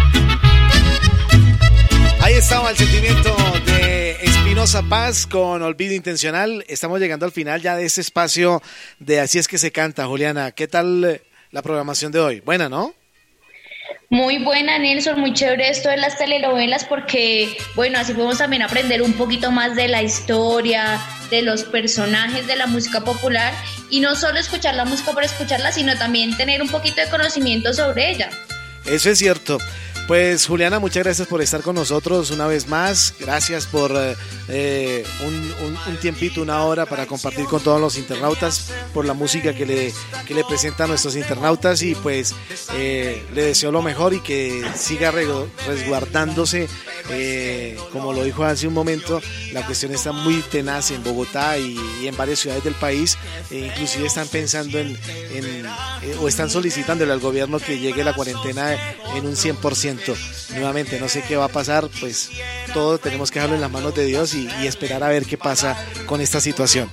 Ahí estaba el sentimiento de Espinoza Paz con Olvido Intencional. Estamos llegando al final ya de este espacio de Así es que se canta. Juliana, ¿qué tal la programación de hoy? Buena, ¿no? Muy buena, Nelson, muy chévere esto de las telenovelas porque, bueno, así podemos también aprender un poquito más de la historia, de los personajes de la música popular y no solo escuchar la música por escucharla, sino también tener un poquito de conocimiento sobre ella. Eso es cierto. Pues Juliana, muchas gracias por estar con nosotros una vez más. Gracias por eh, un, un, un tiempito, una hora para compartir con todos los internautas por la música que le, que le presentan a nuestros internautas y pues eh, le deseo lo mejor y que siga resguardándose. Eh, como lo dijo hace un momento, la cuestión está muy tenaz en Bogotá y, y en varias ciudades del país. E inclusive están pensando en, en eh, o están solicitándole al gobierno que llegue la cuarentena en un cien por ciento. Nuevamente, no sé qué va a pasar, pues todo tenemos que dejarlo en las manos de Dios y, y esperar a ver qué pasa con esta situación.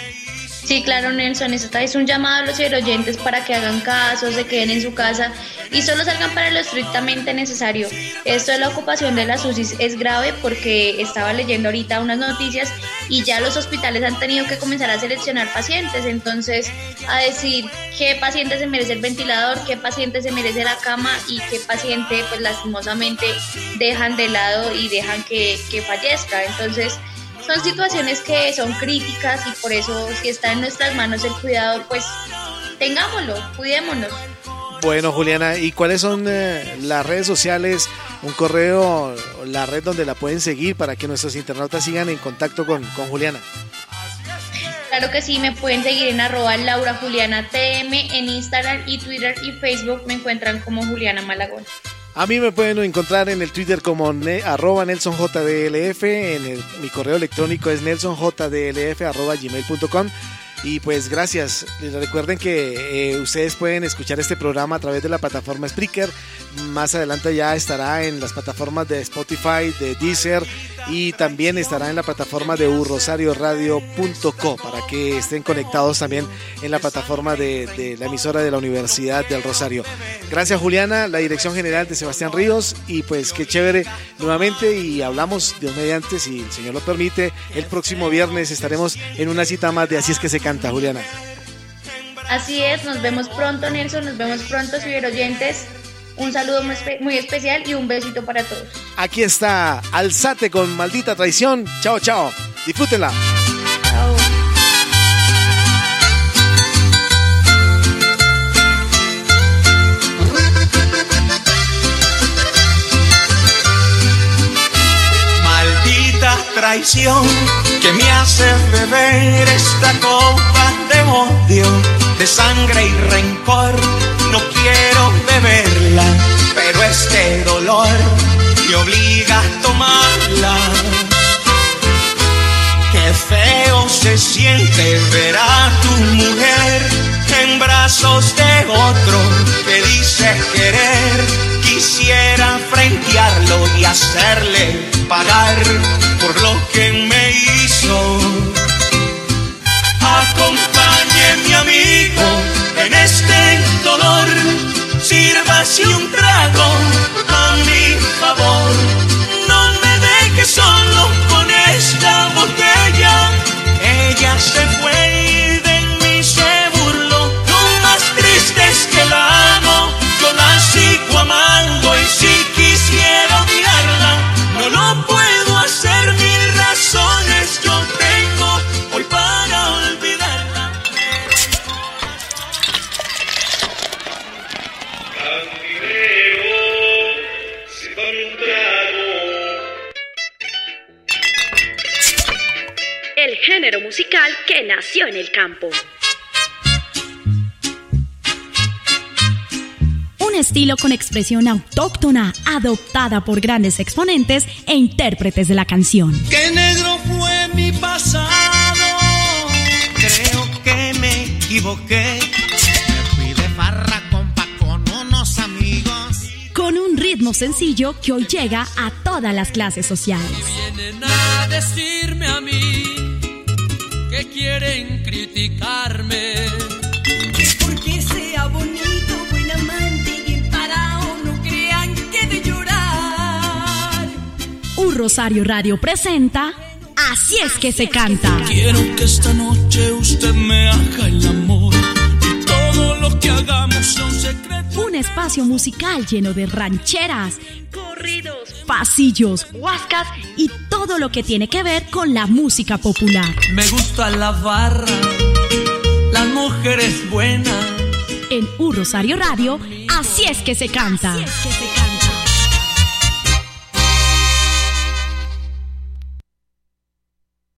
Sí, claro, Nelson, esta es un llamado a los oyentes para que hagan caso, se queden en su casa y solo salgan para lo estrictamente necesario. Esto de la ocupación de las U C Is es grave porque estaba leyendo ahorita unas noticias y ya los hospitales han tenido que comenzar a seleccionar pacientes, entonces a decir qué paciente se merece el ventilador, qué paciente se merece la cama y qué paciente pues lastimosamente dejan de lado y dejan que, que fallezca. Entonces son situaciones que son críticas y por eso si está en nuestras manos el cuidado, pues tengámoslo, cuidémonos. Bueno, Juliana, ¿y cuáles son eh, las redes sociales, un correo, la red donde la pueden seguir para que nuestros internautas sigan en contacto con, con Juliana? Claro que sí, me pueden seguir en arroba Laura Juliana T M en Instagram y Twitter y Facebook me encuentran como Juliana Malagón. A mí me pueden encontrar en el Twitter como ne, arroba NelsonJDLF, en el, mi correo electrónico es nelsonjdlf arroba gmail punto com. Y pues gracias, recuerden que eh, ustedes pueden escuchar este programa a través de la plataforma Spreaker, más adelante ya estará en las plataformas de Spotify, de Deezer y también estará en la plataforma de u rosario radio punto co para que estén conectados también en la plataforma de, de la emisora de la Universidad del Rosario. Gracias Juliana, la dirección general de Sebastián Ríos y pues qué chévere nuevamente y hablamos Dios mediante, si el Señor lo permite, el próximo viernes estaremos en una cita más de Así es que se canta, Juliana. Así es, nos vemos pronto Nelson, nos vemos pronto ciberoyentes. Un saludo muy, espe- muy especial y un besito para todos. Aquí está Alzate con Maldita Traición. Chao, chao. Disfrútenla. Chao. Maldita traición que me hace beber esta copa de odio, de sangre y rencor. No quiero beberla, pero este dolor me obliga a tomarla. Qué feo se siente ver a tu mujer en brazos de otro que dice querer. Quisiera frentearlo y hacerle pagar por lo que me hizo. Acompañe mi amigo en este dolor, sírvase un trago a mi favor. No me dejes solo con esta botella. Ella se fue y de mí se burló. Lo más triste es que la amo, yo la sigo amando y si quisiera odiarla, no lo puedo hacer. Mil razones yo tengo hoy para olvidarla. El género musical que nació en el campo. Un estilo con expresión autóctona, adoptada por grandes exponentes e intérpretes de la canción. Qué negro fue mi pasado, creo que me equivoqué. Me fui de farra, compa, con unos amigos. Con un ritmo sencillo que hoy llega a todas las clases sociales. Vienen a decirme a mí que quieren criticarme. Porque sea bonito, buen amante y bien parado, no crean que de llorar. Un Rosario Radio presenta Así es que se canta. Quiero que esta noche usted me haga el amor y todo lo que hagamos sea un secreto. Un espacio musical lleno de rancheras, Corridos, pasillos, huascas y todo lo que tiene que ver con la música popular. Me gusta la barra, las mujeres buenas. En Un Rosario Radio, Así es que se canta. Así es que se canta.